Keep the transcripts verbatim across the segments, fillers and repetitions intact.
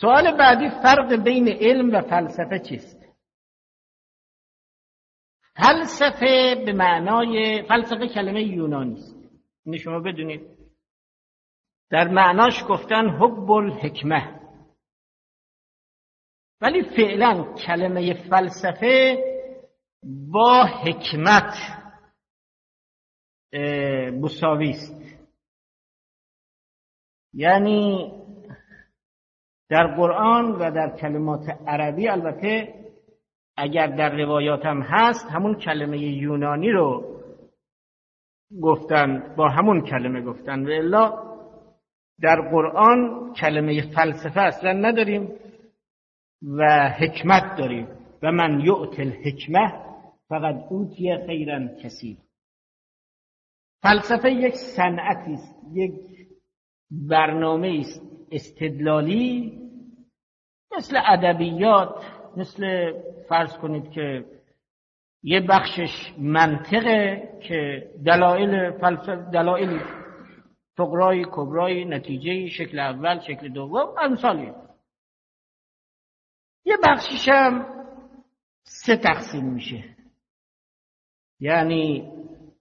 سوال بعدی، فرق بین علم و فلسفه چیست؟ فلسفه به معنای فلسفه کلمه یونانی است. این شما بدونید. در معناش گفتن حب الحکمه. ولی فعلا کلمه فلسفه با حکمت مساوی است. یعنی در قرآن و در کلمات عربی، البته اگر در روایات هم هست، همون کلمه یونانی رو گفتن، با همون کلمه گفتن، و الا در قرآن کلمه فلسفه اصلا نداریم و حکمت داریم. و من یؤت الحکمه فقد اوتی خیرا کثیر. فلسفه یک صنعتی است، یک برنامه است استدلالی، مثل ادبیات، مثل فرض کنید که یه بخشش منطقه که دلایل فلسفه، دلایل صغرای کبرای نتیجه شکل اول شکل دوم امثالی. یه بخشش هم سه تقسیم میشه، یعنی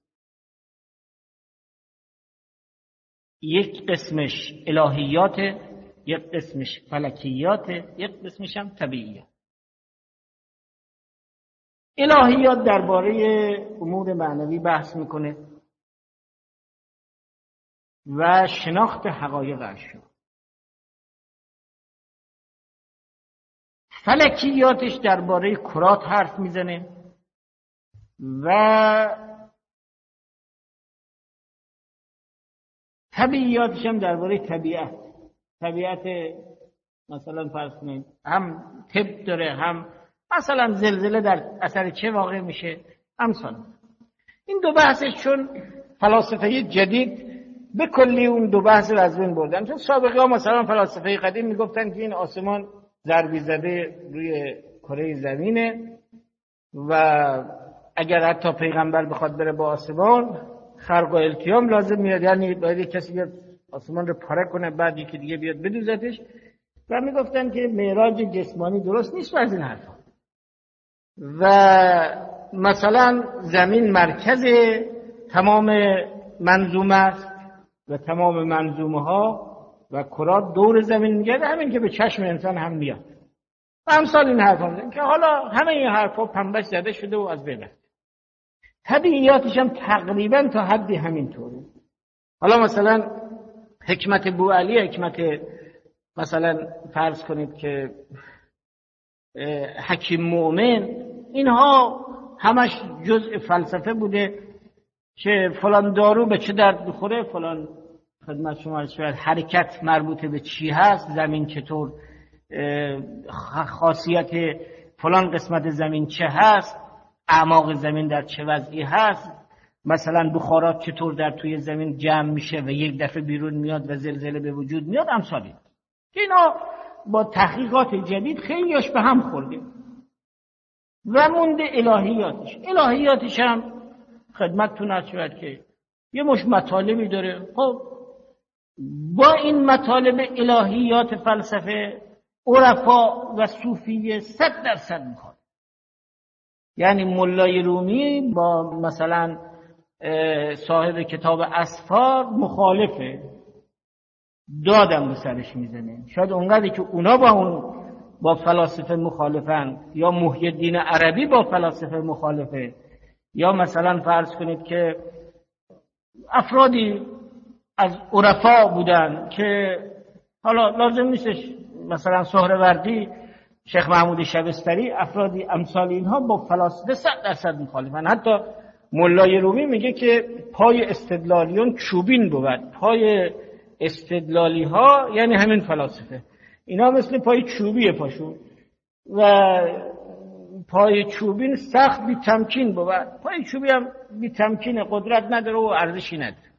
یک قسمش الهیات، یک قسمش فلکیات، یک قسمش هم طبیعیات. الهیات درباره امور معنوی بحث میکنه و شناخت حقایق اشیا. فلکیاتش درباره کرات حرف میزنه و طبیعیاتش هم درباره طبیعت. طبیعت مثلا فرض کنید هم طب داره، هم مثلا زلزله در اثر چه واقع میشه، امثال. این دو بحثش چون فلاسفه جدید به کلی اون دو بحث رو از بین بردن. چون سابقه ها مثلا فلاسفه قدیم میگفتن که این آسمان ضربی زده روی کره زمینه و اگر حتی پیغمبر بخواد بره با آسمان خرق و التیام لازم میاد، یعنی باید کسی بیاد آسمان رو پاره کنه بعد یکی دیگه بیاد بدوزتش. و میگفتن که معراج جسمانی درست نیست و از این حرفا. و مثلا زمین مرکز تمام منظومه است و تمام منظومه ها و کرات دور زمین میگرده، همین که به چشم انسان هم میاد و امثال این حرفا، که حالا همه این حرفا پنبش زده شده و از بین رفته. طبیعیاتش هم تقریبا تا حدی همینطوره. حالا مثلا حکمت بوعلی، حکمت مثلا فرض کنید که حکیم مؤمن، اینها همش جزء فلسفه بوده که فلان دارو به چه درد بخوره، فلان خدمت شما شاید حرکت مربوط به چی هست، زمین چطور، خاصیت فلان قسمت زمین چه هست، اعماق زمین در چه وضعی هست، مثلا بخارات چطور در توی زمین جمع میشه و یک دفعه بیرون میاد و زلزله به وجود میاد، امثالی. که اینا با تحقیقات جدید خیلیش به هم خورده و مونده الهیاتش. الهیاتش هم خدمتتون عرض شود که یه مش مطالبی داره. خب با این مطالب الهیات فلسفه عرفا و صوفیه صد درصد میخواد. یعنی ملای رومی با مثلا صاحب کتاب اسفار مخالفه، دادم به سرش میزنه. شاید اونقدری که اونا با اون با فلاسفه مخالفن، یا محی الدین عربی با فلاسفه مخالفه، یا مثلا فرض کنید که افرادی از عرفا بودن که حالا لازم نیستش مثلا سهروردی، شیخ محمود شبستری، افرادی امثال اینها با فلاسفه صد درصد مخالفن. حتی ملای رومی میگه که پای استدلالیون چوبین بود، پای استدلالی ها یعنی همین فلاسفه، اینا مثل پای چوبیه پاشون و پای چوبین سخت بی تمکین بود، پای چوبی هم بی تمکین، قدرت نداره و ارزشی نداره.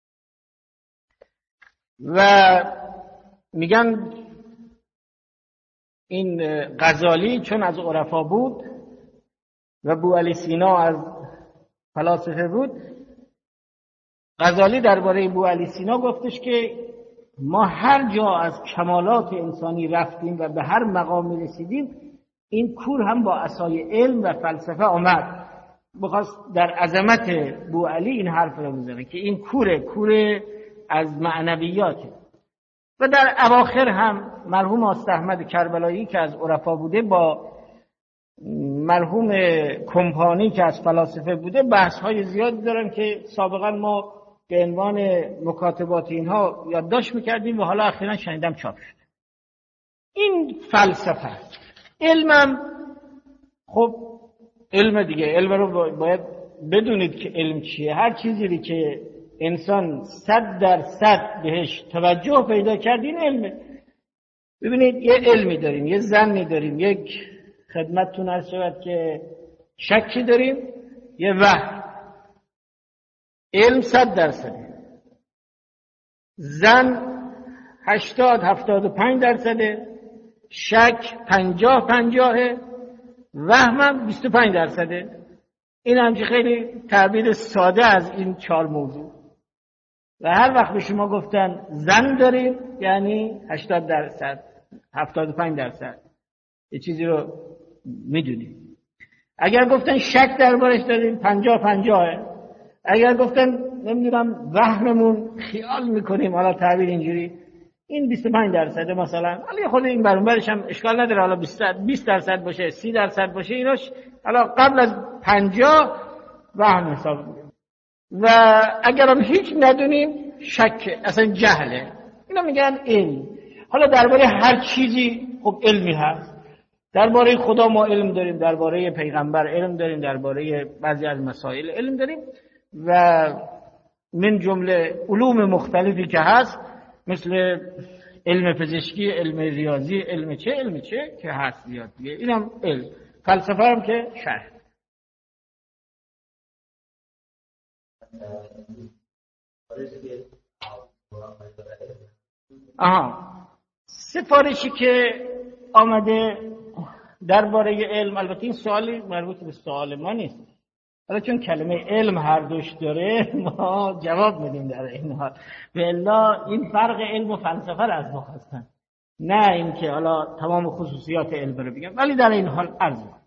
و میگن این غزالی چون از عرفا بود و بوعلی سینا از فلاسفه بود، غزالی درباره بوعلی سینا گفتش که ما هر جا از کمالات انسانی رفتیم و به هر مقامی رسیدیم، این کور هم با عصای علم و فلسفه آمد، بخواست در عظمت بوعلی این حرف رو بزنه که این کوره کوره از معنویاته. و در اواخر هم مرحوم آست احمد کربلایی که از عرفا بوده با مرحوم کمپانی که از فلاسفه بوده بحث های زیادی دارن که سابقا ما به عنوان مکاتبات اینها یادداشت میکردیم و حالا اخیراً شنیدم چاپ شده. این فلسفه علمم، خب علم دیگه، علم رو باید بدونید که علم چیه. هر چیزی که انسان صد درصد بهش توجه پیدا کرد این علمه. ببینید یه علمی داریم، یه ظنی داریم، یک خدمتتون عرض شود که شکی داریم، یه وهم. علم صد درصده، ظن هشتاد هفتاد و پنج درصده، شک پنجاه پنجاهه، وهمم بیست و پنج درصده. این همچه خیلی تعبیر ساده از این چهار موضوع. و هر وقت به شما گفتن ظن داریم یعنی هشتاد درصد هفتاد و پنج درصد یه چیزی رو میدونیم. اگر گفتن شک دربارش داریم پنجاه پنجاهه. اگر گفتن نمیدونم وهممون خیال میکنیم، حالا تعبیر اینجوری، این بیست و پنج درصده مثلا. حالا خود این برونبرش هم اشکال نداره، حالا بیست درصد باشه سی درصد باشه، ایناش حالا قبل از پنجاه وهم حساب میکنیم. و اگر هم هیچ ندونیم شک، اصلا جهله. اینا میگن علم. حالا درباره هر چیزی خب علمی هست. درباره خدا ما علم داریم، درباره پیغمبر علم داریم، درباره بعضی از مسائل علم داریم و من جمله علوم مختلفی که هست مثل علم پزشکی، علم ریاضی، علم چه علم چه که هست زیاد دیگه. اینم علم. فلسفه هم که شرح. آها، سفارشی که آمده درباره علم، البته این سوالی مربوط به سوال ما نیست، حالا چون کلمه علم هر دوش داره ما جواب میدیم در این حال. و الا این فرق علم و فلسفه رو از ما خواستن، نه اینکه حالا تمام خصوصیات علم رو بگم، ولی در این حال عرض می‌کنم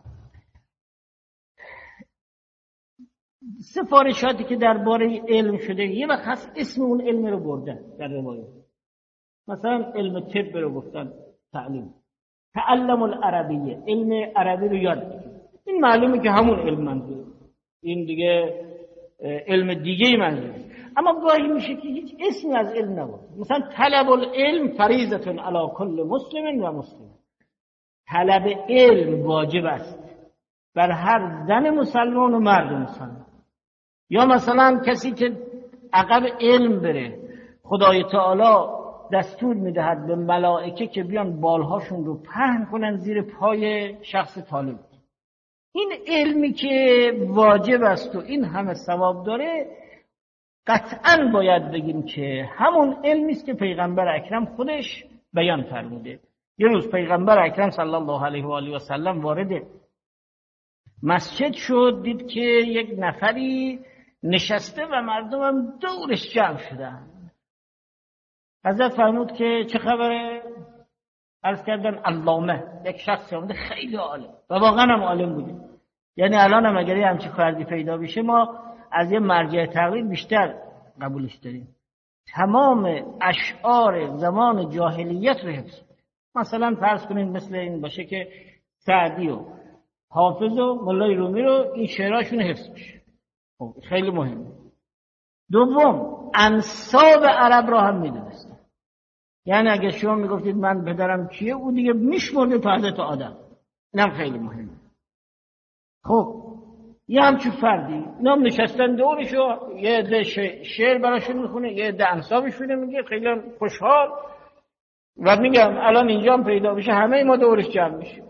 سفارشاتی که درباره علم شده یه وقت هست اسم اون علم رو بردن در روایت. مثلا علم طب رو گفتن تعلیم، تعلم العربیه، علم عربی رو یاد بگیر. این معلومه که همون علم منظور، این دیگه علم دیگه منظور. اما گاهی میشه که هیچ اسمی از علم نبود. مثلا طلب العلم فریضه علی کل مسلم و مسلم، طلب علم واجب است بر هر زن مسلمان و مرد مسلمان. یا مثلا کسی که عقب علم بره، خدای تعالی دستور میدهد به ملائکه که بیان بالهاشون رو پهن کنن زیر پای شخص طالب. این علمی که واجب است و این همه ثواب داره، قطعاً باید بگیم که همون علمی است که پیغمبر اکرم خودش بیان فرموده. یه روز پیغمبر اکرم صلی الله علیه و آله و سلم وارد مسجد شد، دید که یک نفری نشسته و مردم هم دورش جمع شدن. حضرت فرمود که چه خبره؟ عرض کردن علامه، یک شخص آمده خیلی عالم و واقعا هم عالم بوده. یعنی الان هم اگر همچین فردی پیدا بشه ما از یه مرجع تقلید بیشتر قبولش داریم. تمام اشعار زمان جاهلیت رو حفظ. مثلا فرض کنید مثل این باشه که سعدی و حافظ و مولای رومی رو این شعراشون حفظ بشه، خب خیلی مهمه. دوم انساب عرب را هم میدونستن. یعنی اگه شما میگفتید من پدرم کیه، او دیگه میشمرده تا حضرت آدم. اینم خیلی مهمه. خب یه همچون فردی اینا هم نشستن دورشو، یه عده شعر براشون میخونه، یه عده انسابشونه میگه، خیلی خوشحال. و میگم الان اینجا هم پیدا بشه همه ما دورش جمع میشه.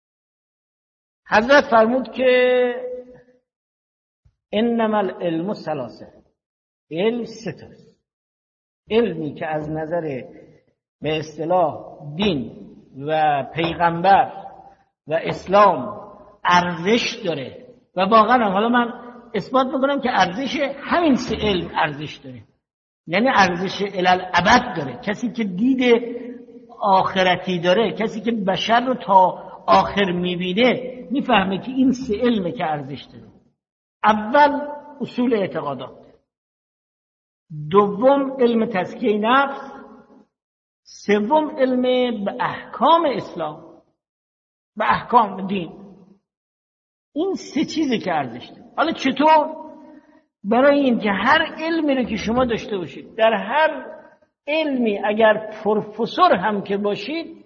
حضرت فرمود که انما العلم ثلاثه، علم سه تاست. علمی که از نظر به اصطلاح دین و پیغمبر و اسلام ارزش داره و واقعا حالا من اثبات میکنم که ارزش همین سه علم ارزش داره. یعنی ارزش الالعبد داره. کسی که دید آخرتی داره، کسی که بشر رو تا آخر میبینه، میفهمه که این سه علمه که ارزش داره. اول اصول اعتقادات، دوم علم تزکیه نفس، سوم علم به احکام اسلام، به احکام دین. این سه چیزی که ارزش داره. حالا چطور؟ برای اینکه هر علمی رو که شما داشته باشید، در هر علمی اگر پروفسور هم که باشید،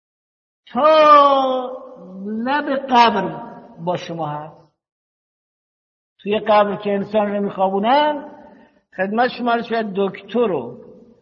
تا لب قبر با شما هست. توی قبر که انسان رو میخوابونن، خدمت شما رو شاید دکتر و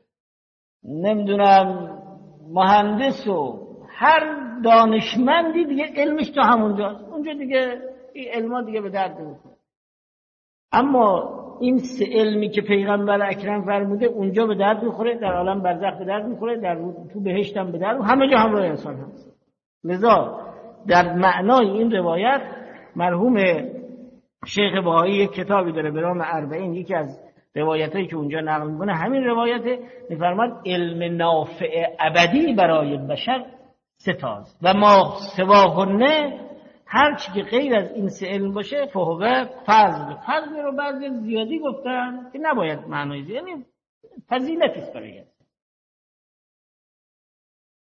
نمیدونم مهندس و هر دانشمندی دیگه علمش تو همونجاست. اونجا دیگه این علما دیگه به درد نمیخوره. اما این سه علمی که پیغمبر اکرم فرموده اونجا به درد میخوره، در عالم برزخ به درد میخوره، در تو بهشت هم به درد، همه جا همراه انسان هست. لذا در معنای این روایت مرحوم شیخ بهایی یک کتابی داره به نام اربعین، یکی از روایتایی که اونجا نقل میکنه همین روایته. میفرماد علم نافع ابدی برای بشر سه تاست و ما سواهن، هر چی که غیر از این سه علم باشه فهو فضل. فضل رو بعضی زیادی گفتن که نباید معنای زیادی، یعنی فضیلتی است برای